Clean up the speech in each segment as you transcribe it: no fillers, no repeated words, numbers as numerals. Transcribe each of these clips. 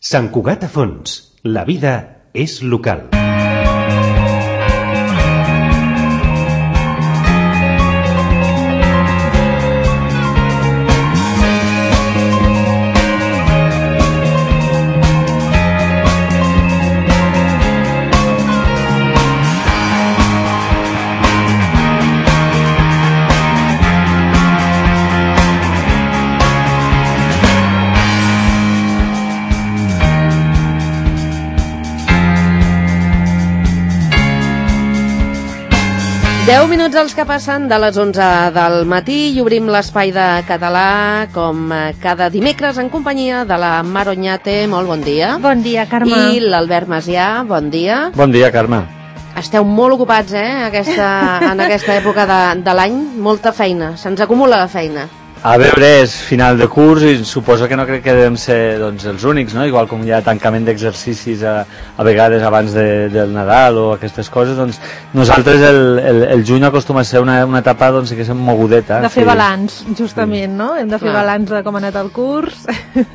Sant Cugat a Fons. La vida és local. Deu minuts els que passen de les 11 del matí i obrim l'espai de català com cada dimecres en companyia de la Mar Oñate. Molt bon dia. Bon dia, Carme. I l'Albert Macià, bon dia. Bon dia, Carme. Esteu molt ocupats, en aquesta època de l'any. Molta feina, se'ns acumula la feina. A veure, és final de curs i suposo que no crec que devem ser els únics, no? Igual com hi ha tancament d'exercicis a vegades abans del Nadal o aquestes coses, doncs nosaltres el juny acostuma a ser una etapa que és mogudeta. De fer balanç, justament, no? Hem de fer balanç de com ha anat el curs.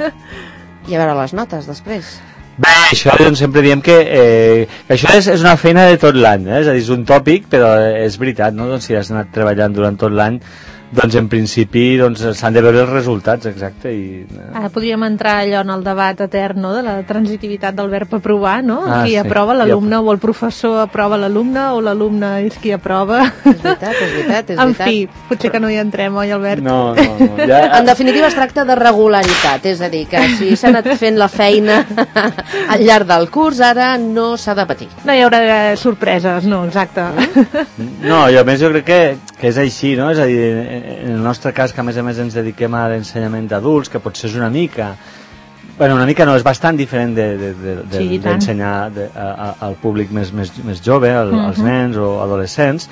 I a veure les notes, després. Bé, això sempre diem que això és una feina de tot l'any, és a dir, és un tòpic, però és veritat, no? Doncs si has anat treballant durant tot l'any, doncs en principi s'han de veure els resultats, exacte. Ara podríem entrar allò en el debat etern, no?, de la transitivitat del verb aprovar, no? Qui aprova, l'alumne o el professor aprova l'alumne o l'alumne és qui aprova. És veritat. En fi, potser que no hi entrem, oi, Albert? No. Ja... En definitiva es tracta de regularitat, és a dir, que si s'ha anat fent la feina al llarg del curs, ara no s'ha de patir. No hi haurà sorpreses, no, exacte. No, i a més jo crec que és així, no? És a dir, en el nostre cas, que a més ens dediquem a l'ensenyament d'adults, que potser és una mica no, és bastant diferent d'ensenyar al públic més jove, als nens o adolescents.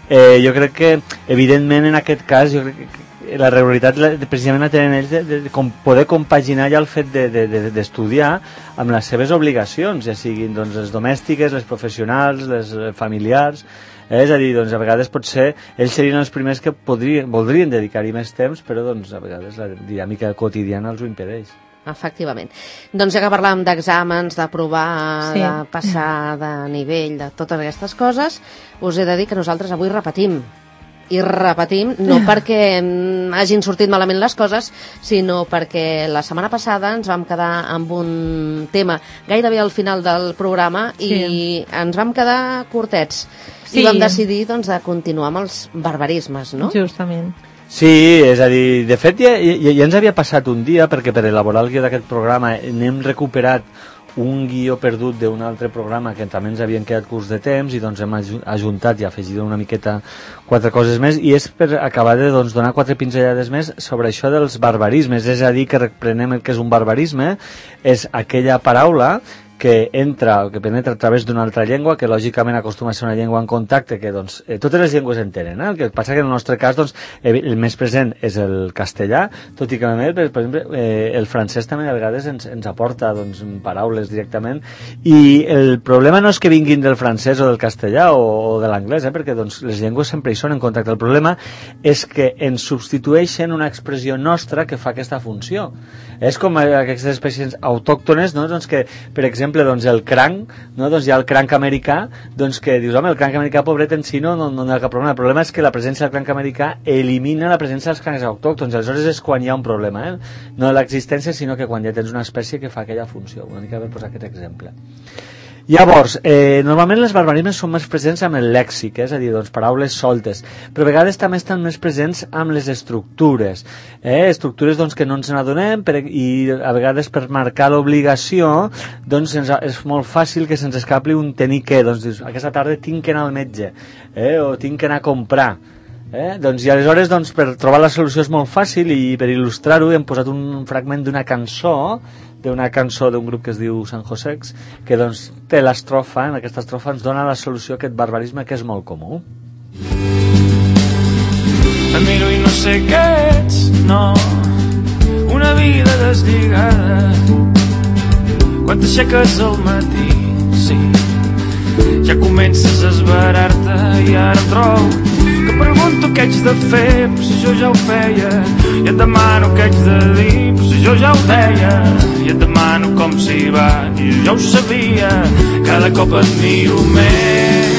Jo crec que, evidentment, en aquest cas, jo crec que la regularitat precisament la tenen ells de poder compaginar ja el fet d'estudiar amb les seves obligacions, ja siguin les domèstiques, les professionals, les familiars. És a dir, a vegades potser ells serien els primers que voldrien dedicar-hi més temps, però a vegades la dinàmica quotidiana els ho impedeix. Efectivament. Doncs ja que parlàvem d'exàmens, d'aprovar, de passar de nivell, de totes aquestes coses, us he de dir que nosaltres avui repetim. I repetim, no perquè hagin sortit malament les coses, sinó perquè la setmana passada ens vam quedar amb un tema gairebé al final del programa i ens vam quedar curtets. I vam decidir de continuar amb els barbarismes, no? Justament. Sí, és a dir, de fet ja ens havia passat un dia, perquè per elaborar el guió d'aquest programa n'hem recuperat un guió perdut d'un altre programa que també ens havien quedat curts de temps i hem ajuntat i afegit una miqueta 4 coses més, i és per acabar de donar 4 pinzellades més sobre això dels barbarismes. És a dir, que reprenem el que és un barbarisme, és aquella paraula que penetra a través d'una altra llengua, que lògicament acostuma a ser una llengua en contacte, que totes les llengües en tenen, el que passa que en el nostre cas el més present és el castellà, tot i que a més, per exemple, el francès també a vegades ens aporta paraules directament, i el problema no és que vinguin del francès o del castellà o de l'anglès, perquè les llengües sempre hi són en contacte. El problema és que ens substitueixen una expressió nostra que fa aquesta funció. És com aquestes espècies autòctones, no? Que, per exemple, el cranc, no? Hi ha el cranc americà, que dius, home, el cranc americà pobret en si no hi ha cap problema. El problema és que la presència del cranc americà elimina la presència dels crancs autòctons, aleshores és quan hi ha un problema, no l'existència, sinó que quan ja tens una espècie que fa aquella funció. Una mica per posar aquest exemple. Llavors, normalment les barbarismes són més presents amb el lèxic, és a dir, paraules soltes, però a vegades també estan més presents amb les estructures, estructures que no ens n'adonem, i a vegades per marcar l'obligació és molt fàcil que se'ns escapi un tenir que, dius, aquesta tarda tinc que anar al metge, o tinc que anar a comprar. I aleshores per trobar la solució és molt fàcil, i per il·lustrar-ho hem posat un fragment d'una cançó d'un grup que es diu San Josex, que té l'estrofa, en aquesta estrofa ens dona la solució a aquest barbarisme que és molt comú. Et miro i no sé què ets, no, una vida deslligada. Quan t'aixeques al matí, sí, ja comences a esverar-te, i ara em trobo que pregunto què haig de fer, però si jo ja ho feia. I et demano què haig de dir, però si jo ja ho deia. I et demano com s'hi va, i jo ja ho sabia. Cada cop et miro més.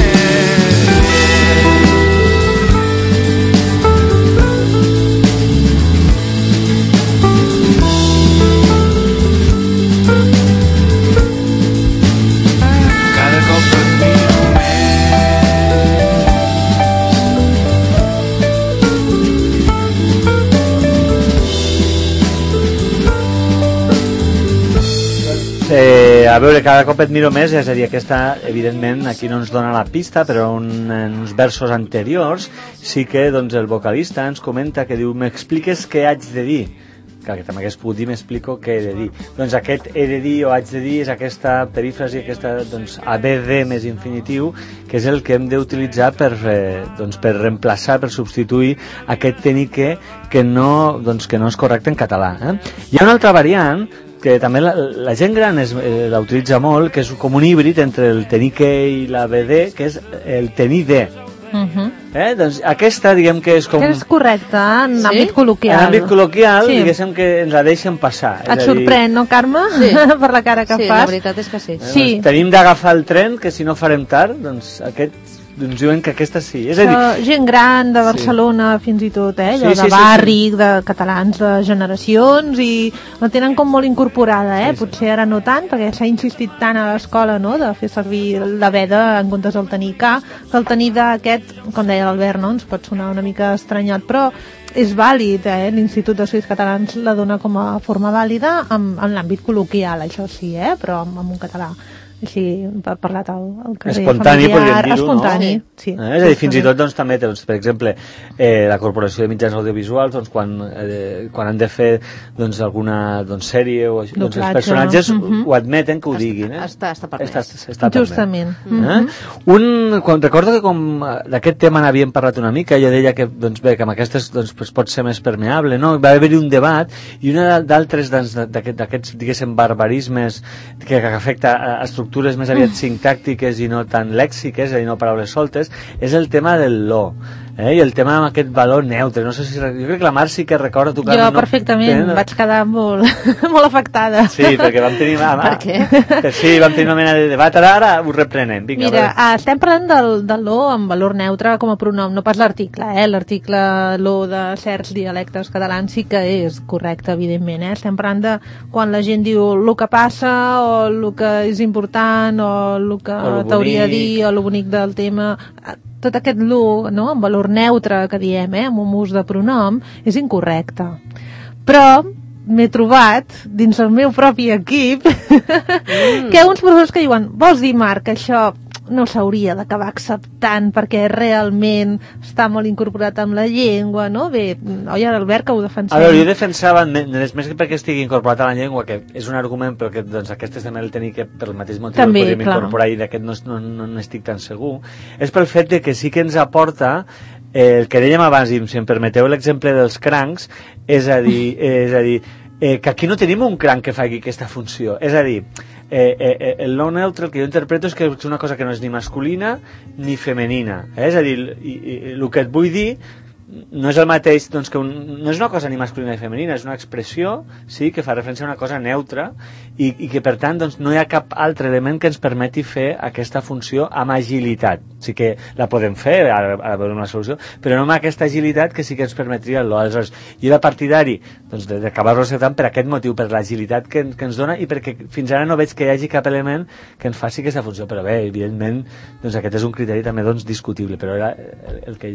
A veure, cada cop et miro més, és a dir, aquesta, evidentment, aquí no ens dona la pista, però en uns versos anteriors sí que doncs, el vocalista ens comenta que diu, m'expliques què haig de dir. Clar, que també hagués pogut dir, m'explico què he de dir. Doncs aquest he de dir o haig de dir és aquesta perífrasi, aquesta doncs, ABD més infinitiu, que és el que hem d'utilitzar per reemplaçar, per substituir aquest tenir que no és correcte en català. Hi ha una altra variant que també la gent gran la utilitza molt, que és com un híbrid entre el tenir que i la BD, que és el tenir de. Doncs aquesta, diguem que és com... Que és correcte, en àmbit col·loquial. En àmbit col·loquial, diguéssim que ens la deixen passar. Et sorprèn, no, Carme? Sí. Per la cara que fas. Sí, la veritat és que sí. Sí. Doncs tenim d'agafar el tren, que si no farem tard, doncs ens diuen que aquesta sí. És a dir, gent gran de Barcelona, fins i tot, allò de barri, de catalans de generacions, i la tenen com molt incorporada, potser ara no tant, perquè s'ha insistit tant a l'escola, no?, de fer servir la veda en comptes del tenir que el tenir d'aquest, com deia l'Albert, no?, ens pot sonar una mica estranyat, però és vàlid, l'Institut d'Estudis Catalans la dona com a forma vàlida en l'àmbit col·loquial, això sí, però en un català així parlat al carrer espontani, familiar, dir-ho, espontani, no? Sí. És a dir, fins i tot doncs, també, per exemple, la Corporació de Mitjans Audiovisuals, doncs, quan han de fer doncs, alguna sèrie o doncs, els personatges ho admeten que ho diguin. Està permès. Està justament. Recordo que com d'aquest tema n'havíem parlat una mica, jo deia que, doncs, bé, que amb aquestes doncs, pot ser més permeable, no? Va haver-hi un debat i una d'altres d'aquests, diguéssim, barbarismes que afecta a estructures més aviat sintàctiques i no tan lèxiques, és a dir, no paraules soltes, és el tema del lo. I el tema amb aquest valor neutre, no sé si... Jo crec que la Mar sí que recorda... Jo perfectament, vaig quedar molt afectada. Sí, perquè vam tenir... Per què? Sí, vam tenir una mena de debat, ara ho reprenem. Vinga, mira, estem parlant del lo amb valor neutre com a pronom, no pas l'article, l'article lo de certs dialectes catalans sí que és correcte, evidentment, estem parlant de quan la gent diu el que passa o el que és important o el que t'hauria de dir o el bonic del tema... Tot aquest lo, no?, amb valor neutre que diem, amb un ús de pronom, és incorrecte. Però m'he trobat, dins el meu propi equip, que hi ha uns professors que diuen, vols dir, Marc, que això no s'hauria d'acabar acceptant perquè realment està molt incorporat amb la llengua, no? Bé, oi, Albert, que ho defensava? A veure, jo defensava, més que perquè estigui incorporat a la llengua, que és un argument, però que doncs, aquest és també el tenir que per el mateix motiu també, el podríem incorporar i d'aquest no n'estic tan segur, és pel fet de que sí que ens aporta el que dèiem abans, i si em permeteu l'exemple dels crancs, és a dir que aquí no tenim un cranc que faci aquesta funció, és a dir, el no neutre, el que jo interpreto és que és una cosa que no és ni masculina ni femenina, és a dir, el que et vull dir no és el mateix, doncs, no és una cosa ni masculina ni femenina, és una expressió, sí, que fa referència a una cosa neutra i que, per tant, doncs, no hi ha cap altre element que ens permeti fer aquesta funció amb agilitat. Sí que la podem fer, ara veurem una solució, però no amb aquesta agilitat que sí que ens permetria el lo. Aleshores, jo era partidari doncs, d'acabar-lo acceptant per aquest motiu, per l'agilitat que ens dona i perquè fins ara no veig que hi hagi cap element que ens faci aquesta funció. Però bé, evidentment, doncs, aquest és un criteri també doncs, discutible, però era el que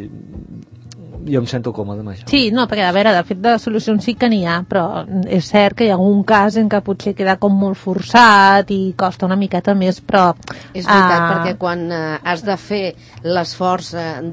jo em sento còmode amb això. Sí, no, perquè a veure, de fet de solucions sí que n'hi ha, però és cert que hi ha algun cas en què potser queda com molt forçat i costa una miqueta més, però... És veritat, perquè quan has de fer l'esforç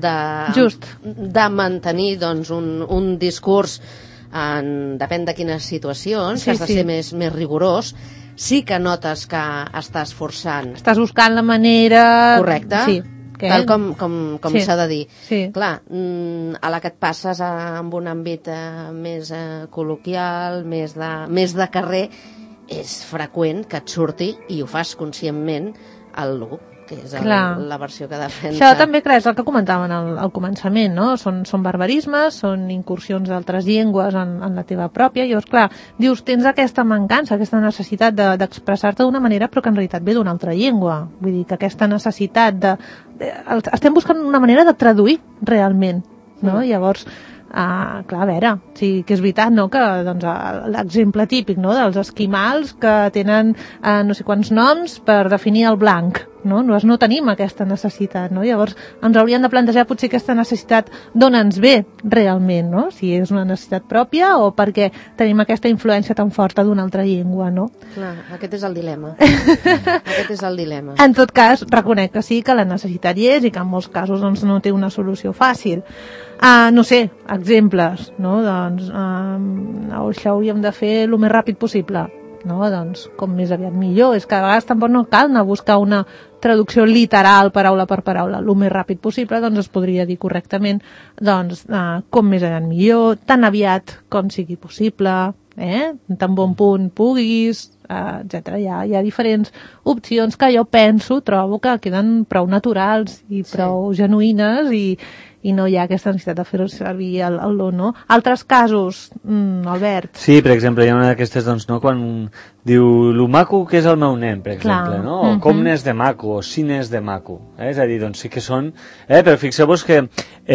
de mantenir doncs, un discurs depèn de quines situacions, que has de ser més rigorós, sí que notes que estàs forçant. Estàs buscant la manera... Correcte. Sí. Tal com s'ha de dir. Sí. Clar, a la que et passes en un àmbit més col·loquial, més de carrer, és freqüent que et surti, i ho fas conscientment, el lo. que és la versió que defensa. Això també, clar, és el que comentàvem al començament, no? Són barbarismes, són incursions d'altres llengües en la teva pròpia, i llavors, clar, dius, tens aquesta mancança, aquesta necessitat d'expressar-te d'una manera, però que en realitat ve d'una altra llengua. Vull dir que aquesta necessitat estem buscant una manera de traduir realment, no? Llavors, clar, a veure, sí que és veritat, no?, que doncs, l'exemple típic, no?, dels esquimals que tenen no sé quants noms per definir el blanc, no? Nosaltres no tenim aquesta necessitat, no? Llavors ens hauríem de plantejar potser aquesta necessitat d'on ens ve realment, no? Si és una necessitat pròpia o perquè tenim aquesta influència tan forta d'una altra llengua, no? Clar, aquest és el dilema. Aquest és el dilema. En tot cas, reconec que sí, que la necessitat hi és i que en molts casos doncs, no té una solució fàcil. No sé, exemples, no? Doncs això hauríem de fer el més ràpid possible, no? Doncs com més aviat millor. És que a vegades tampoc no cal anar a buscar una traducció literal, paraula per paraula. El més ràpid possible, doncs es podria dir correctament, doncs com més aviat millor, tan aviat com sigui possible, tan bon punt puguis, etc. Hi ha diferents opcions que jo trobo que queden prou naturals i prou genuïnes i no hi ha aquesta necessitat de fer-ho servir el no. Altres casos, Albert? Sí, per exemple, hi ha una d'aquestes, doncs, no, quan diu, lo maco que és el meu nen, per exemple, no? O com n'és de maco, o si n'és de maco. És a dir, doncs sí que són... Però fixeu-vos que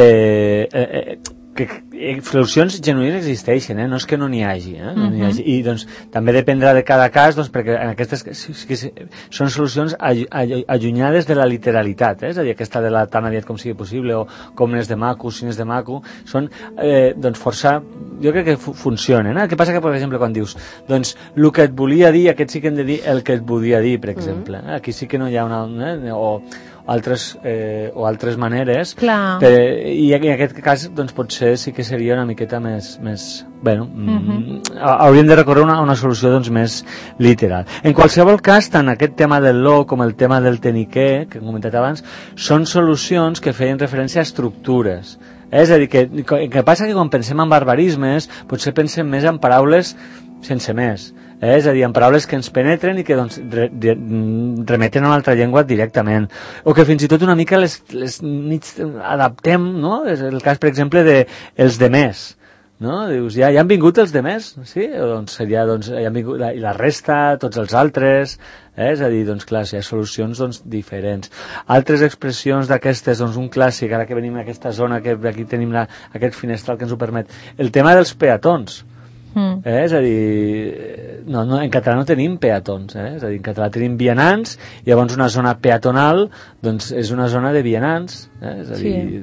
solucions genuïnes existeixen, no és que no n'hi hagi, no n'hi hagi. I doncs també dependrà de cada cas, doncs, perquè en aquestes són solucions allunyades de la literalitat, és a dir, aquesta de la tan aviat com sigui possible, o com n'és de maco, si n'és de maco, són doncs força, jo crec que funcionen. El que passa que, per exemple, quan dius, doncs, el que et volia dir, aquest sí que hem de dir el que et volia dir, per exemple. Aquí sí que no hi ha una... o altres maneres, i en aquest cas doncs potser sí que seria una miqueta més bueno, hauríem de recórrer a una solució doncs més literal. En qualsevol cas, tant aquest tema del lo com el tema del teniquer, que hem comentat abans, són solucions que feien referència a estructures. És a dir, que passa que quan pensem en barbarismes potser pensem més en paraules sense més. És a dir, en paraules que ens penetren i que doncs, remeten a una altra llengua directament, o que fins i tot una mica les adaptem, no? És el cas, per exemple, de els demés, no? Dius, ja han vingut els demés, sí? O doncs seria, doncs, ja han vingut la resta, tots els altres, és a dir, doncs clar, hi ha solucions doncs, diferents. Altres expressions d'aquestes, doncs un clàssic, ara que venim a aquesta zona, que aquí tenim aquest finestral que ens ho permet, el tema dels peatons. És a dir, en català no tenim peatons, és a dir, en català tenim vianants, i llavors una zona peatonal doncs és una zona de vianants, és a dir,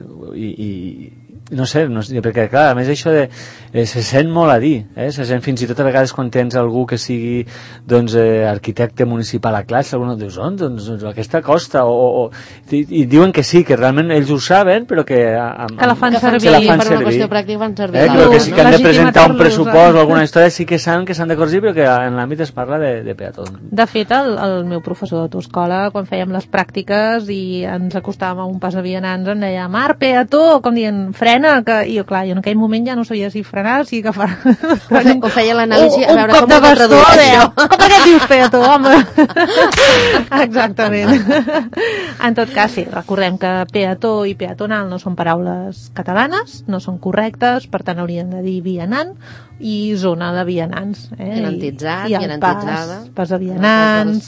no sé, perquè clar, a més això se sent molt a dir, se sent fins i tot a vegades quan tens algú que sigui doncs arquitecte municipal a classe, algú dius, doncs aquesta costa, i diuen que sí, que realment ells ho saben, però que la fan servir, per una qüestió pràctica fan servir. Però que sí que han de presentar un pressupost o alguna història, sí que saben que s'han de corregir, però que en l'àmbit es parla de peatons. De fet, el meu professor d'autoescola, quan fèiem les pràctiques i ens acostàvem a un pas de vianants, em deia, Mar, peató, com dient, i jo, clar, jo en aquell moment ja no sabia si frenar, si agafar... O feia l'anàlisi a veure com ho traduir això. Com per què et dius peató, home? Exactament. En tot cas, sí, recordem que peató i peatonal no són paraules catalanes, no són correctes, per tant haurien de dir vianant i zona de vianants. Vianantitzat, vianantitzada. Pas de vianants.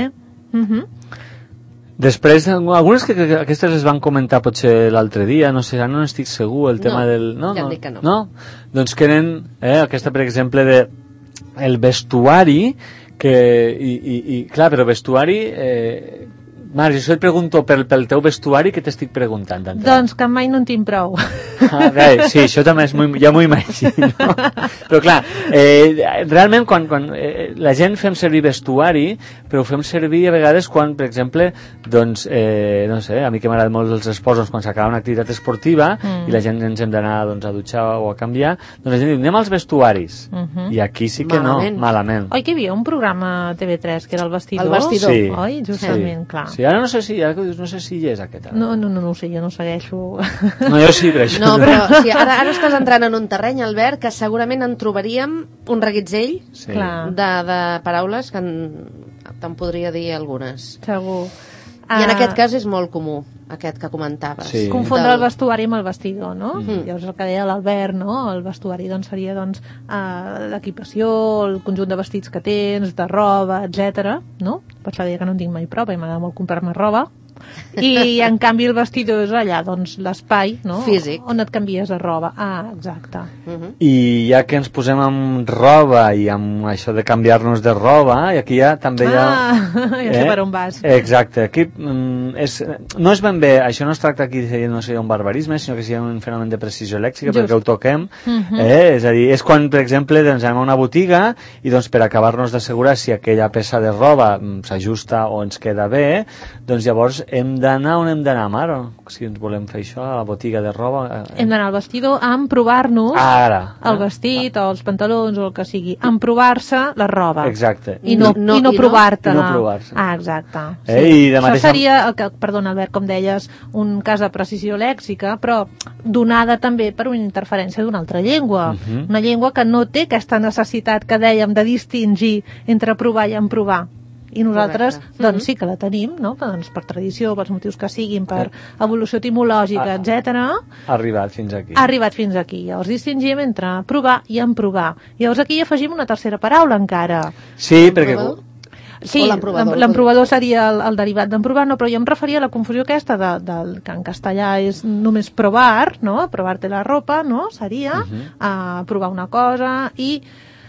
Després, algunes que aquestes les van comentar potser l'altre dia, no sé, no estic segur, el tema del... Ja em dic que no. No? Doncs queden, aquesta per exemple de el vestuari, i clar, però vestuari... Marc, jo et pregunto pel teu vestuari, què t'estic preguntant? Doncs que mai no en tinc prou. Bé, sí, això també ja m'ho imagino. Però clar, realment quan la gent fem servir vestuari, però ho fem servir a vegades quan, per exemple, doncs, no sé, a mi que m'agrada molt els esports, doncs, quan s'acaba una activitat esportiva i la gent ens hem d'anar doncs, a dutxar o a canviar, doncs la gent diu, anem als vestuaris. I aquí sí que malament. Oi que hi havia un programa a TV3 que era El Vestidor? El Vestidor. Sí. Oi? Justament, clar. Sí, ara no sé si hi és aquest. No ho sé, jo no segueixo. No, jo sí, però això... No, però sí, ara estàs entrant en un terreny, Albert, que segurament en trobaríem un reguitzell de paraules que te'n podria dir algunes. Segur. I en aquest cas és molt comú, aquest que comentaves. Sí. Confondre el vestuari amb el vestidor, no? Llavors el que deia l'Albert, no? El vestuari doncs, seria l'equipació, el conjunt de vestits que tens, de roba, etc. No? Per això deia que no en tinc mai prou, i m'agrada molt comprar-me roba. I en canvi el vestidor és allà, doncs l'espai, no? Físic. On et canvies de roba. Exacte. I ja que ens posem amb roba i amb això de canviar-nos de roba, i aquí ja també hi ha... Ja sé per on vas. Exacte. Aquí no és ben bé, això no es tracta aquí de no seria un barbarisme, sinó que seria un fenomen de precisió lèxica, perquè ho toquem. És a dir, és quan, per exemple, doncs, anem a una botiga i doncs, per acabar-nos d'assegurar si aquella peça de roba s'ajusta o ens queda bé, doncs llavors hem d'anar on hem d'anar, Mar? Si ens volem fer això, a la botiga de roba... Hem d'anar al vestidor a provar-nos el vestit o els pantalons o el que sigui, a provar-se la roba. Exacte. I no provar-te-la. I no provar-se. Exacte. Sí. I de això seria, perdona Albert, com deies, un cas de precisió lèxica, però donada també per una interferència d'una altra llengua. Una llengua que no té aquesta necessitat que dèiem de distingir entre provar i emprovar. I nosaltres, doncs sí que la tenim, no? Doncs per tradició, pels motius que siguin, per evolució etimològica, etc. Ha arribat fins aquí. Ha arribat fins aquí. Llavors distingim entre provar i emprovar. Llavors aquí hi afegim una tercera paraula encara. Sí, perquè... Sí, l'emprovador seria el derivat d'emprovar, no, però jo em referia a la confusió aquesta que en castellà és només provar, no? Provar-te la ropa, no? Seria provar una cosa i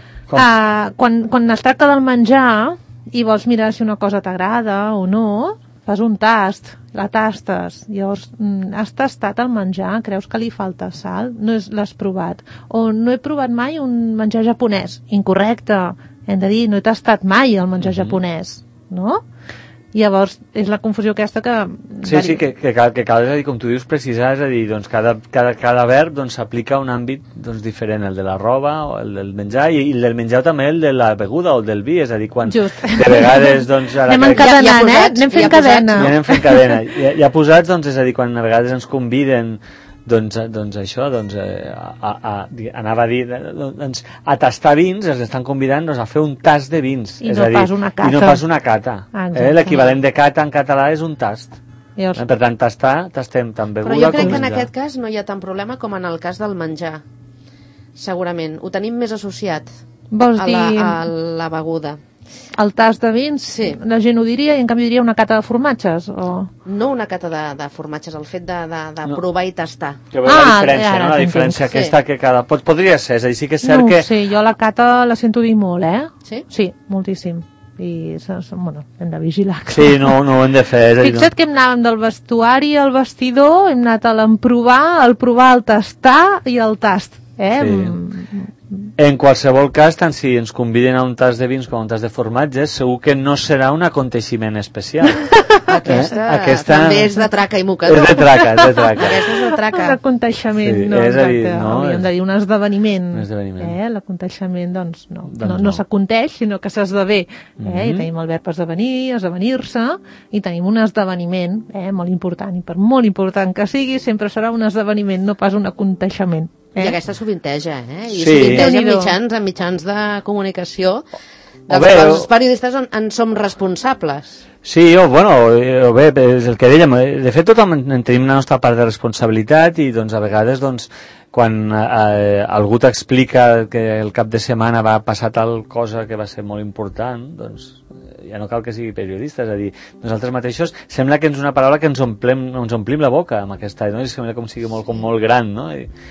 quan es tracta del menjar i vols mirar si una cosa t'agrada o no, fas un tast, la tastes, llavors has tastat el menjar, creus que li falta sal, no l'has provat, o no he provat mai un menjar japonès, incorrecte, hem de dir, no he tastat mai el menjar japonès, no? Llavors, és la confusió aquesta que... Sí, que cal, és a dir, com tu dius, precisar, és a dir, doncs cada verb doncs, s'aplica a un àmbit doncs, diferent, el de la roba, o el del menjar, i el del menjar també el de la beguda o el del vi, és a dir, quan de vegades... Doncs, anem encadenant, anem fent cadena. Ja anem fent cadena. Ja posats, doncs, és a dir, quan a vegades ens conviden doncs això, anava a dir, doncs, a tastar vins, ens estan convidant a fer un tast de vins. I no pas una cata. I no pas una cata. L'equivalent de cata en català és un tast. Per tant, tastem tant beguda com menjar. Però jo crec que en aquest cas no hi ha tant problema com en el cas del menjar. Segurament. Ho tenim més associat a la beguda. El tast de vins, sí. La gent ho diria i en canvi diria una cata de formatges o... No una cata de formatges, el fet de provar i tastar. Que la diferència, no? La diferència aquesta que cada... Podria ser, és a dir, sí que és cert que... No sé, jo la cata la sento dir molt, Sí? Sí, moltíssim. I, bueno, hem de vigilar. Sí, no ho hem de fer. Fixa't que hem anat del vestuari al vestidor, hem anat a l'emprovar, el provar, el tastar i el tast. Sí. En qualsevol cas, tant si ens conviden a un tast de vins com a un tast de formatges, segur que no serà un aconteixement especial. Aquesta també és de traca i mocador. És de traca. Aquesta és de traca. Aconteixement, no, exacte. Hauríem de dir un esdeveniment. L'aconteixement, doncs, no s'aconteix, sinó que s'esdevé. I tenim el verb esdevenir, esdevenir-se, i tenim un esdeveniment, molt important, i per molt important que sigui, sempre serà un esdeveniment, no pas un aconteixement. I aquesta sovinteja, I sovinteja en mitjans de comunicació dels quals els periodistes en som responsables. Sí, bé, és el que dèiem, de fet tothom en tenim la nostra part de responsabilitat i doncs a vegades quan algú t'explica que el cap de setmana va passar tal cosa que va ser molt important, doncs ja no cal que sigui periodista, és a dir, nosaltres mateixos sembla que és una paraula que ens omplim la boca amb aquesta, no? I sembla com sigui molt gran, no?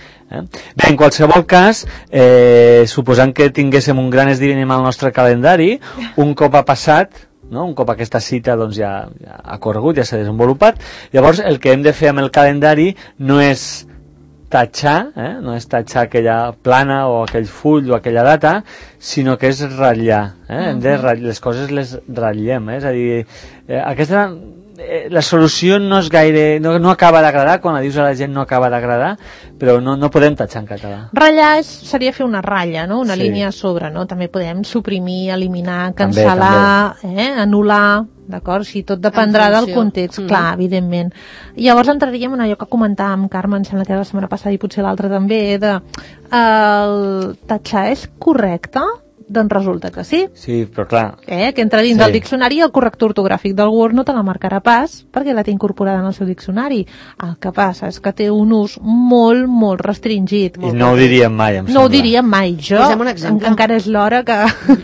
Bé, en qualsevol cas, suposant que tinguéssim un gran esdeveniment al nostre calendari, un cop ha passat, no? Un cop aquesta cita doncs, ja ha corregut, ja s'ha desenvolupat, llavors el que hem de fer amb el calendari no és tatxar, no és tatxar aquella plana o aquell full o aquella data, sinó que és ratllar. Les coses les ratllem, és a dir, aquesta... la solució no és gaire... no acaba d'agradar, quan la dius a la gent no acaba d'agradar, però no podem tatxar en català. Ratllar seria fer una ratlla, no? Una línia a sobre, no? També podem suprimir, eliminar, cancel·lar, anul·lar, d'acord? Si tot dependrà del context, clar, evidentment. Llavors entraríem en allò que comentàvem, Carme, em sembla que la setmana passada i potser l'altra també, el tatxar és correcte? Doncs resulta que sí. Sí, però clar... Que entra dins del diccionari i el corrector ortogràfic del Word no te la marcarà pas perquè la té incorporada en el seu diccionari. El que passa és que té un ús molt, molt restringit. I no ho diríem mai, em sembla. No ho diríem mai. Jo, posem un exemple. encara és l'hora que...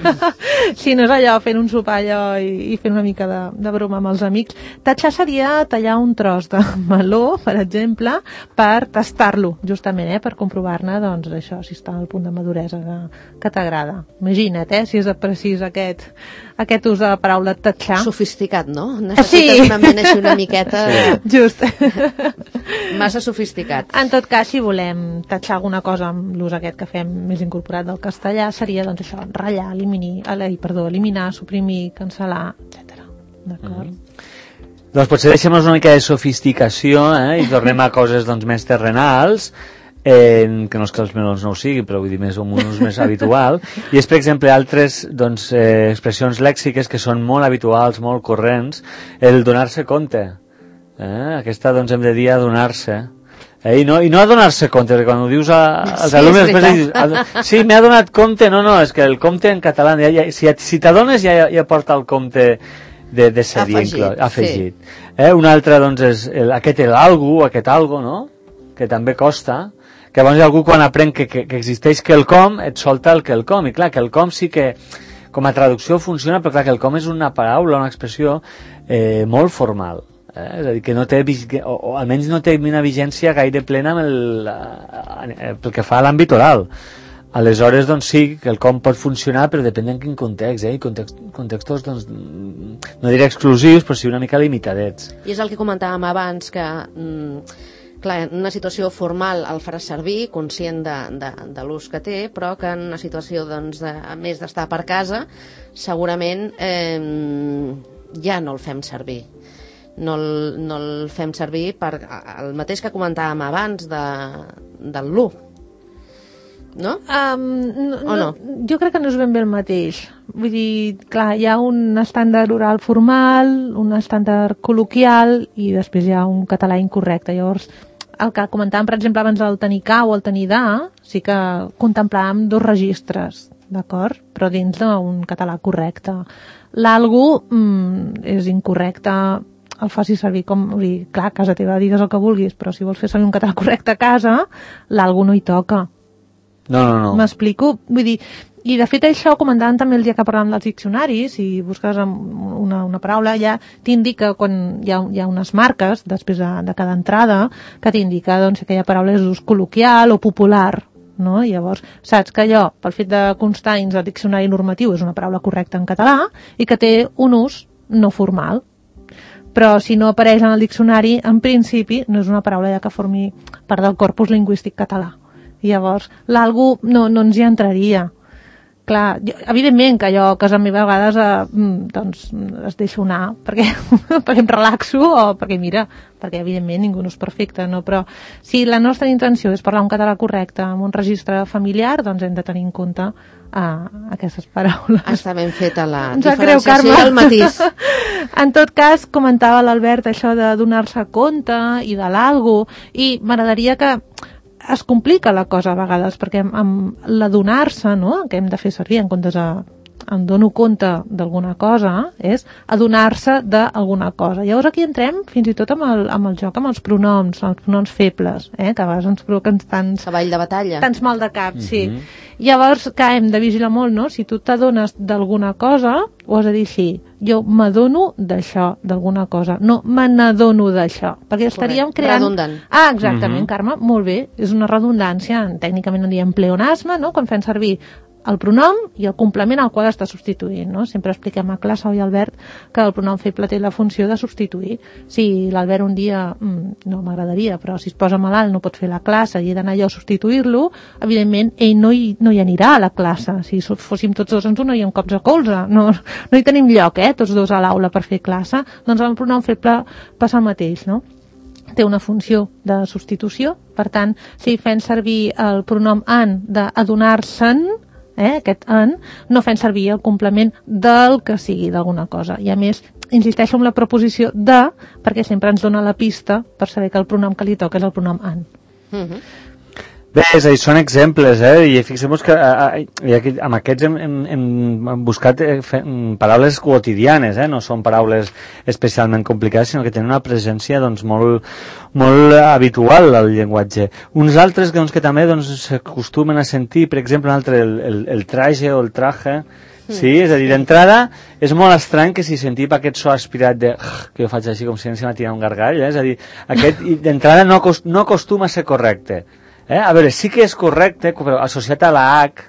si no és allò, fent un sopar allò i fent una mica de broma amb els amics. Tatxar seria tallar un tros de meló, per exemple, per tastar-lo, justament, per comprovar-ne, doncs, això, si està al punt de maduresa que t'agrada. Imagina't, si és precís aquest ús de la paraula tatxar. Sofisticat, no? Necessites una mena així una miqueta... Just. Massa sofisticat. En tot cas, si volem tatxar alguna cosa amb l'ús aquest que fem més incorporat del castellà, seria, doncs, això, ratllar, eliminar, suprimir, cancel·lar, etc. D'acord? Doncs potser deixem-nos una mica de sofisticació i tornem a coses doncs, més terrenals, que no és que els melons no ho sigui, però vull dir més un ús més habitual, i és per exemple altres doncs, expressions lèxiques que són molt habituals, molt corrents, el donar-se compte. Aquesta doncs hem de dir adonar-se. I no adonar-se compte, perquè quan ho dius als alumnes després dius, sí, m'he adonat compte, no, és que el compte en català, si t'adones ja porta el compte de ser afegit. Un altre doncs és aquest algo, no? Que també costa, que llavors hi ha algú quan aprèn que existeix quelcom, et solta el quelcom, i clar, quelcom sí que com a traducció funciona, però clar, quelcom és una paraula, una expressió molt formal, és a dir, que no té, o almenys no té una vigència gaire plena pel que fa a l'àmbit oral. Aleshores, doncs sí, quelcom pot funcionar, però depèn en quin context, contextos, doncs, no diré exclusius, però sí una mica limitadets. I és el que comentàvem abans, que... clar, en una situació formal el faràs servir, conscient de l'ús que té, però que en una situació doncs, a més d'estar per casa, segurament ja no el fem servir. No el fem servir per el mateix que comentàvem abans del l'u. No? O no? Jo crec que no és ben bé el mateix. Vull dir, clar, hi ha un estàndard oral formal, un estàndard col·loquial i després hi ha un català incorrecte. Llavors, el que comentàvem, per exemple, abans el tenir ca o el tenir da, sí que contemplàvem dos registres, d'acord? Però dins d'un català correcte. L'algo és incorrecte, el facis servir com... Vull dir, clar, a casa teva digues el que vulguis, però si vols fer servir un català correcte a casa, l'algo no hi toca. No. M'explico? Vull dir, i de fet això comentàvem també el dia que parlàvem dels diccionaris, si busques una paraula ja t'indica quan hi ha unes marques després de cada entrada que t'indica doncs, que aquella paraula és d'ús col·loquial o popular, no? Llavors saps que allò, pel fet de constar dins el diccionari normatiu, és una paraula correcta en català i que té un ús no formal. Però si no apareix en el diccionari, en principi no és una paraula ja que formi part del corpus lingüístic català. I llavors l'algo no ens hi entraria. Clar, evidentment que jo a casa meva a vegades doncs es deixo anar perquè em relaxo o perquè evidentment ningú no és perfecte, no? Però si la nostra intenció és parlar un català correcte amb un registre familiar, doncs hem de tenir en compte aquestes paraules. Està ben feta la diferenciació i el matís. En tot cas, comentava l'Albert això de donar-se compte i de l'algo, i m'agradaria que es complica la cosa a vegades, perquè amb l'adonar-se, no?, que hem de fer servir en comptes de em dono compte d'alguna cosa, és adonar-se d'alguna cosa. Llavors aquí entrem fins i tot amb el joc amb els pronoms febles, que a vegades ens provoquen cavall de batalla. Tants mal de cap, sí. Llavors, que hem de vigilar molt, no? Si tu t'adones d'alguna cosa, ho has de dir així, jo m'adono d'això, d'alguna cosa, no me n'adono d'això, perquè estaríem creant... Redundant. Exactament, Carme, molt bé, és una redundància, tècnicament en diem pleonasme, no?, quan fem servir el pronom i el complement al qual està substituint, no? Sempre expliquem a classe, oi, Albert, que el pronom feble té la funció de substituir. Si l'Albert un dia, no m'agradaria, però si es posa malalt no pot fer la classe i he d'anar jo a substituir-lo, evidentment ell no hi anirà a la classe. Si fóssim tots dos ens donaríem cops a colze. No hi tenim lloc, tots dos a l'aula per fer classe. Doncs el pronom feble passa el mateix, no? Té una funció de substitució, per tant, si fem servir el pronom an d'adonar-se'n, aquest en, no fem servir el complement del que sigui d'alguna cosa. I a més, insisteixo en la preposició de, perquè sempre ens dona la pista per saber que el pronom que li toca és el pronom an. Bé, és a dir, són exemples, i fixem-nos que amb aquests hem buscat paraules quotidianes, no són paraules especialment complicades, sinó que tenen una presència doncs, molt habitual al llenguatge. Uns altres doncs, que també s'acostumen a sentir, per exemple, un altre, el traje o el traje, sí, és a dir, d'entrada és molt estrany que si sentim aquest so aspirat que jo faig així com si anem a tirar un gargall, és a dir, aquest d'entrada no acostuma a ser correcte. A veure, sí que és correcte, però associat a la H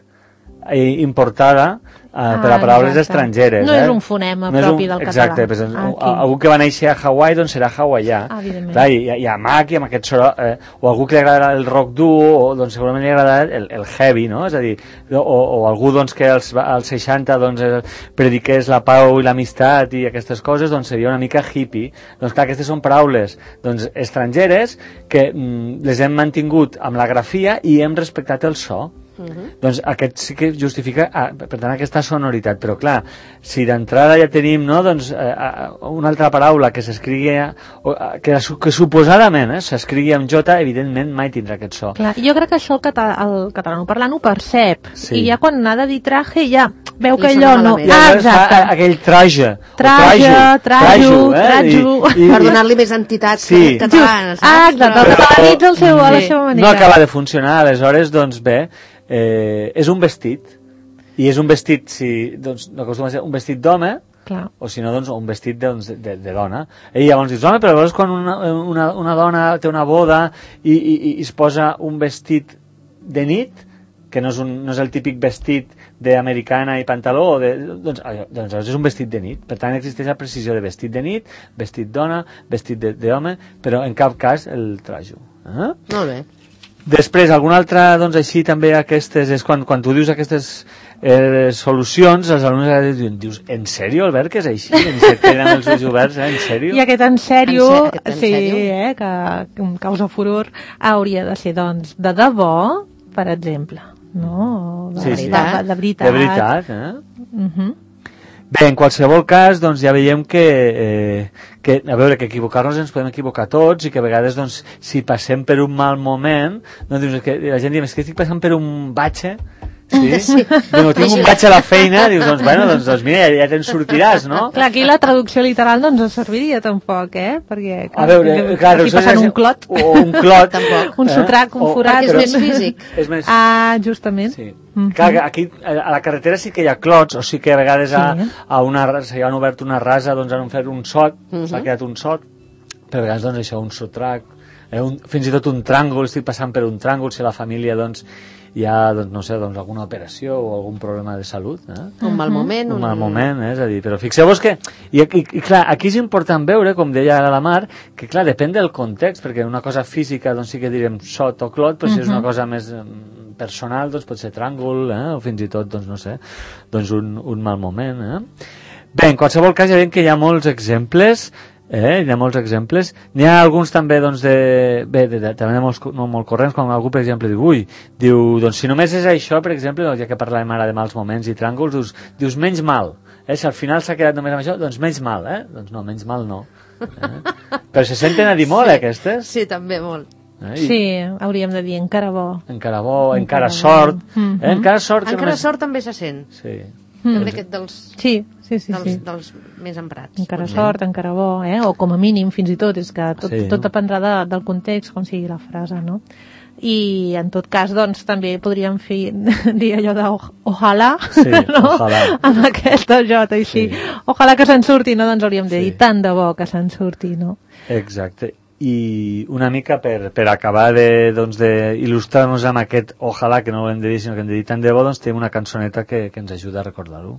importada per a paraules estrangeres. No és un fonema propi del català. Exacte, algú que va néixer a Hawaii doncs serà hawaià. Clar, hi ha Mac i amb aquest so, o algú que li agradarà el rock dur, doncs segurament li agradarà el heavy, no? És a dir, o algú doncs, que als 60 doncs, prediqués la pau i l'amistat i aquestes coses, doncs seria una mica hippie. Doncs clar, aquestes són paraules doncs, estrangeres que les hem mantingut amb la grafia i hem respectat el so. Doncs aquest sí que justifica per tant aquesta sonoritat, però clar, si d'entrada ja tenim doncs, una altra paraula que s'escrigui que suposadament s'escrigui amb J, evidentment mai tindrà aquest so. Clar, jo crec que això el català parlant ho percep, i ja quan ha de dir traje ja veu que allò no... Exacte. Aquell traje, trajo, per donar-li més entitat catalana, saps? Catalanitza a la seva manera. No acaba de funcionar, aleshores, doncs bé, és un vestit, i és un vestit, doncs, no acostuma a ser un vestit d'home, o si no, doncs, un vestit de dona. I llavors dius, home, però llavors quan una dona té una boda i es posa un vestit de nit, que no és el típic vestit d'americana i pantaló, doncs és un vestit de nit. Per tant, existeix la precisió de vestit de nit, vestit dona, vestit d'home, però en cap cas el trajo. Molt bé. Després, alguna altra, doncs així també aquestes, és quan tu dius aquestes solucions, els alumnes dius, en sèrio, Albert, que és així? Et queden els ulls oberts, en sèrio? I aquest en sèrio, que causa furor, hauria de ser, doncs, de debò, per exemple, no? De veritat. De veritat, Bé, en qualsevol cas, doncs ja veiem que a veure, que equivocar-nos ens podem equivocar tots i que a vegades, doncs, si passem per un mal moment, doncs dius, que la gent diu, és que estic passant per un batxe, sí? Tinc un batxe a la feina, dius, doncs, bueno, doncs mira, ja te'n sortiràs, no? Clar, aquí la traducció literal no ens serviria tampoc, perquè a veure, clar, aquí passant un clot. O un clot, tampoc. Un sotrac, un forat. Perquè és més físic. Justament. Sí. Clar, aquí a la carretera sí que hi ha clots, o sí que a vegades si han obert una rasa, doncs han fet un sot, s'ha quedat un sot, però a vegades doncs això, un sotrac, fins i tot un tràngol, estic passant per un tràngol, si la família doncs hi ha, doncs, no sé, doncs, alguna operació o algun problema de salut. Un mal moment. Un mal moment, és a dir, però fixeu-vos que, i clar, aquí és important veure, com deia la Mar, que clar, depèn del context, perquè una cosa física, doncs sí que direm sot o clot, però si és una cosa més personal, doncs pot ser tràngol, o fins i tot, doncs no sé, doncs un mal moment. Bé, en qualsevol cas ja veiem que hi ha molts exemples, hi ha molts exemples. N'hi ha alguns també, doncs, també no molt corrents, quan algú, per exemple, diu, doncs, si només és això, per exemple, ja que parlàvem ara de mals moments i tràngols, dius menys mal. Si al final s'ha quedat només amb això, doncs menys mal, Doncs no, menys mal no. Però se senten a dir molt, aquestes? Sí, també, molt. Sí, hauríem de dir encara bo. Encara bo, encara sort. Encara sort també se sent. Sí. Jo crec que dels més emprats. Encara sort, encara bo, o com a mínim, fins i tot, és que tot dependrà del context, com sigui la frase, no? I en tot cas, doncs, també podríem dir allò de ojalà, no? Ojalà. Amb aquesta jota així. Ojalà que se'n surti, no? Doncs hauríem de dir tant de bo que se'n surti, no? Exacte. I una mica per acabar d'il·lustrar-nos amb aquest ojalà, que no ho hem de dir, sinó que hem de dir tant de bo, doncs tenim una cançoneta que ens ajuda a recordar-ho.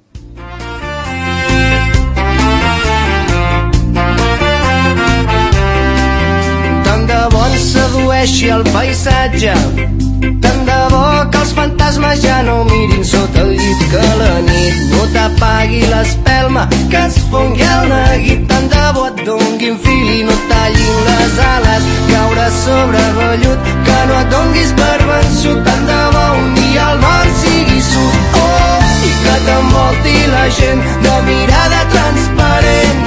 Tant de bo ens sedueixi el paisatge, tant de bo que els fantasmes ja no mirin sota el llit, que la nit no t'apagui l'espelma, que es fongui el neguit, tant de bo et donguin fil i no tallin les ales, caure sobre vellut, que no et donguis per vençut, tant de bo un dia el nord sigui sud, i que t'envolti la gent de mirada transparent.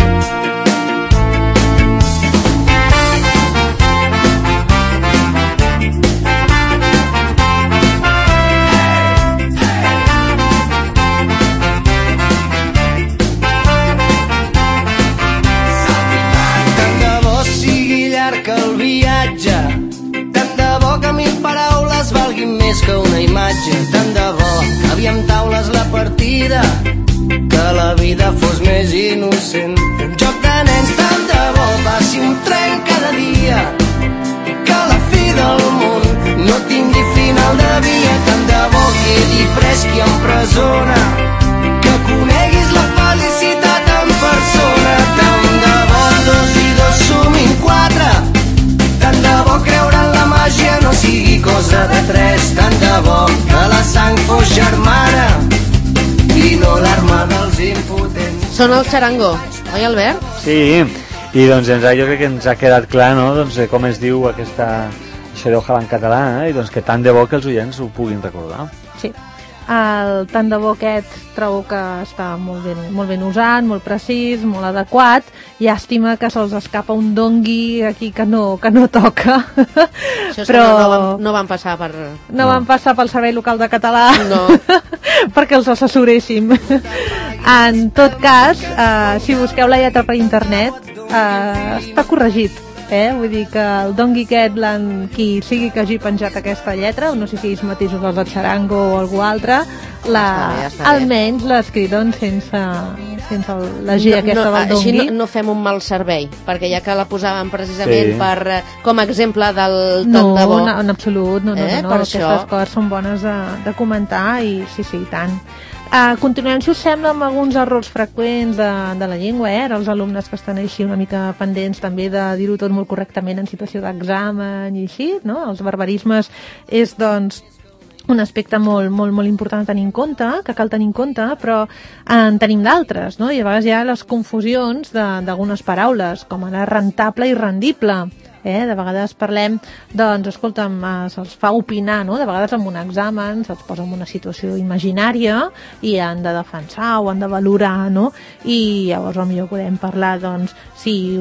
quedi fresc i empresona, que coneguis la felicitat en persona. Tant de bo 2 i 2 sumin 4, tant de bo creure en la màgia no sigui cosa de 3, tant de bo que la sang fos germana i no l'arma dels impotents. Són el xarango, oi Albert? Sí, i doncs jo crec que ens ha quedat clar, no?, doncs, com es diu això d'Ojalà en català, i doncs que tant de bo que els oients ho puguin recordar. Sí. El tant de bo aquest trobo que està molt ben usat, molt precís, molt adequat. Llàstima que se'ls escapa un dongui aquí que no toca. Això és però no van passar per... No van passar pel Servei Local de Català perquè els assessoréssim. En tot cas, si busqueu la lletra per internet, està corregit. Vull dir que el dongui aquest, qui sigui que hagi penjat aquesta lletra, no sé si ells mateixos els de Charango o algú altre, almenys l'ha escrit sense la G aquesta del dongui. Així no fem un mal servei, perquè ja que la posàvem precisament com a exemple del tant de bo. No, en absolut, no. Aquestes coses són bones de comentar i sí, tant. Continuem, si us sembla, amb alguns errors freqüents de la llengua, els alumnes que estan així una mica pendents també de dir-ho tot molt correctament en situació d'examen i així, no? Els barbarismes és, doncs, un aspecte molt important a tenir en compte, que cal tenir en compte, però en tenim d'altres, no? I a vegades hi ha les confusions d'algunes paraules, com ara rentable i rendible. De vegades parlem, doncs, escolta'm, se'ls fa opinar, no? De vegades en un examen se'ls posa en una situació imaginària i han de defensar o han de valorar, no? I llavors potser podem parlar, doncs, si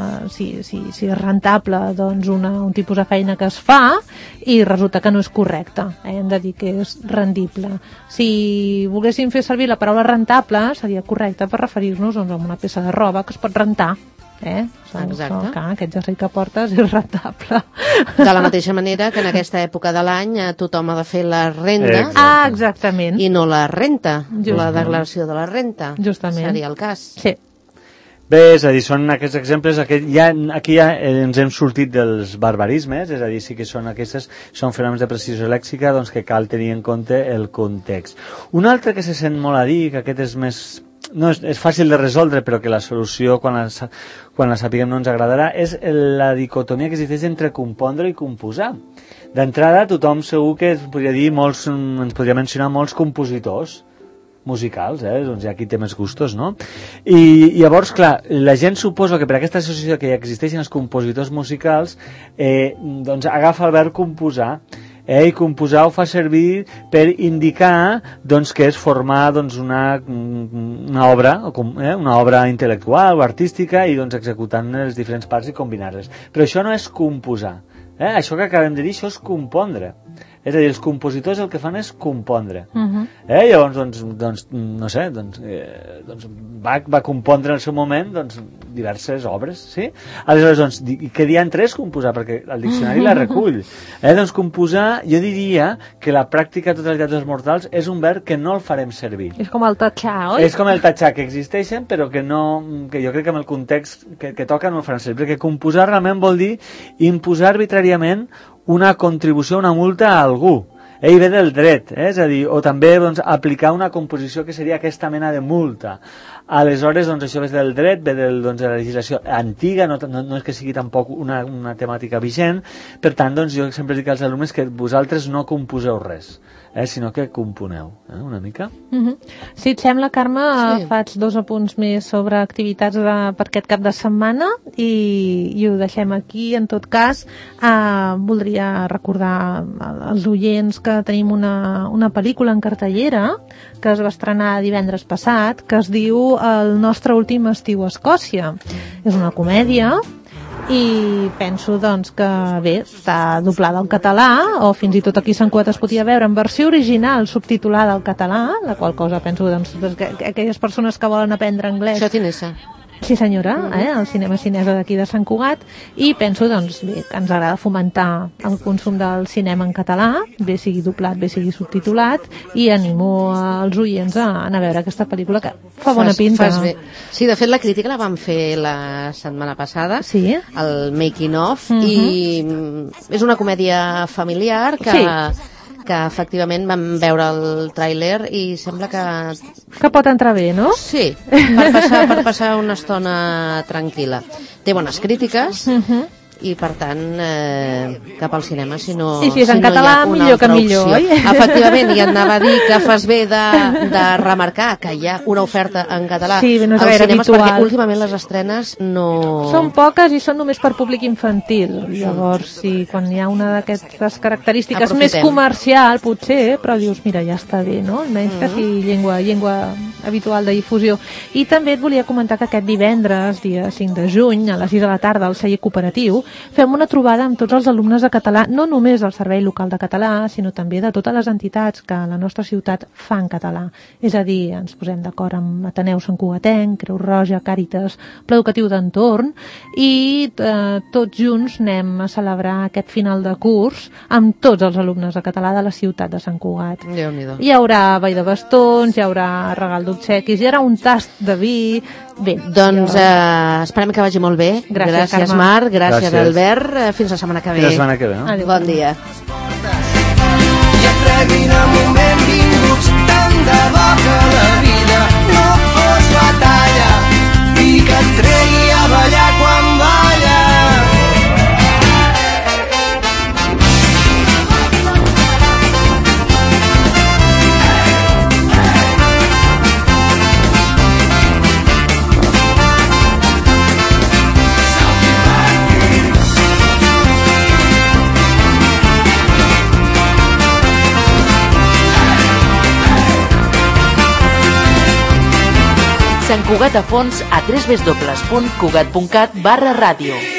és rentable, doncs, un tipus de feina que es fa i resulta que no és correcte, hem de dir que és rendible. Si volguéssim fer servir la paraula rentable, seria correcte per referir-nos, doncs, a una peça de roba que es pot rentar. Exacte. Aquest jersei que portes és rentable. De la mateixa manera que en aquesta època de l'any tothom ha de fer la renda. Exactament. I no la renta, la declaració de la renta. Justament. Seria el cas. Sí. Bé, és a dir, són aquests exemples, aquí ja ens hem sortit dels barbarismes, és a dir, sí que són fenòmens de precisió lèxica, doncs que cal tenir en compte el context. Un altre que se sent molt a dir, que aquest és més... No, és fàcil de resoldre, però que la solució, quan la sapiguem, no ens agradarà, és la dicotomia que existeix entre compondre i composar. D'entrada, tothom segur que ens podria mencionar molts compositors musicals, doncs hi ha qui té més gustos, no? I llavors, clar, la gent suposa que per aquesta associació que ja existeixen els compositors musicals, doncs agafa el verb composar, i composar ho fa servir per indicar, doncs, que és formar, doncs, una obra intel·lectual o artística i, doncs, executant les diferents parts i combinar-les. Però això no és composar. Això que acabem de dir, això és compondre. És a dir, els compositors el que fan és compondre. Llavors, doncs, no sé, Bach va compondre en el seu moment, doncs, diverses obres, sí? Aleshores, doncs, què diantre és composar? Perquè el diccionari la recull. Doncs composar, jo diria que la pràctica totalitat dels mortals és un verb que no el farem servir. És com el tatxar, oi? És com el tatxar, que existeixen, però que jo crec que en el context que toca no el faran servir, perquè composar realment vol dir imposar arbitràriament una contribució, una multa a algú. Ve del dret, és a dir, o també, doncs, aplicar una composició que seria aquesta mena de multa. Aleshores, doncs, això ve del dret, ve de la legislació antiga, no és que sigui tampoc una temàtica vigent. Per tant, doncs, jo sempre dic als alumnes que vosaltres no composeu res, sinó que componeu, una mica. Si et sembla, Carme, faig 2 apunts més sobre activitats per aquest cap de setmana i ho deixem aquí. En tot cas, voldria recordar als oients que tenim una pel·lícula en cartellera que es va estrenar divendres passat, que es diu El nostre últim estiu a Escòcia. És una comèdia i penso, doncs, que bé, està doblada al català, o fins i tot aquí a Sant Cugat es podia veure en versió original subtitulada al català, la qual cosa penso, doncs, que aquelles persones que volen aprendre anglès... Això tinessa. Sí, senyora, al cinema Cinesa d'aquí de Sant Cugat, i penso, doncs, bé, que ens agrada fomentar el consum del cinema en català, bé sigui doblat, bé sigui subtitulat, i animo als oients a anar a veure aquesta pel·lícula que fa bona pinta. Fas bé. Sí, de fet, la crítica la vam fer la setmana passada, el Making of, i és una comèdia familiar que que efectivament vam veure el tràiler i sembla que pot entrar bé, no? Sí, per passar una estona tranquil·la. Té bones crítiques, i per tant cap al cinema si no, i si és en català millor que millor, oi? Efectivament, i anava a dir que fas bé de remarcar que hi ha una oferta en català no als cinemes, perquè últimament les estrenes no... Són poques i són només per públic infantil, llavors quan hi ha una d'aquestes característiques més comercial potser, però dius mira, ja està bé, no? Almenys que sigui llengua habitual de difusió. I també et volia comentar que aquest divendres, dia 5 de juny, a les 6 de la tarda al celler cooperatiu, fem una trobada amb tots els alumnes de català, no només del Servei Local de Català, sinó també de totes les entitats que a la nostra ciutat fan català. És a dir, ens posem d'acord amb Ateneu Sant Cugatenc, Creu Roja, Càritas, Pla Educatiu d'Entorn, i tots junts anem a celebrar aquest final de curs amb tots els alumnes de català de la ciutat de Sant Cugat. Déu-n'hi-do. Hi haurà ball de bastons, hi haurà regal d'obsequis, hi haurà un tast de vi... Bé, doncs esperem que vagi molt bé. Gràcies Marc, gràcies Albert. Fins la setmana que ve. Fins la setmana que ve, no? Adéu. Bon dia. I et treguin a moment vinguts, tant de bo que la vida no fos batalla i que et tregui a ballar quan balla. Sant Cugat a fons a www.cugat.cat/ràdio.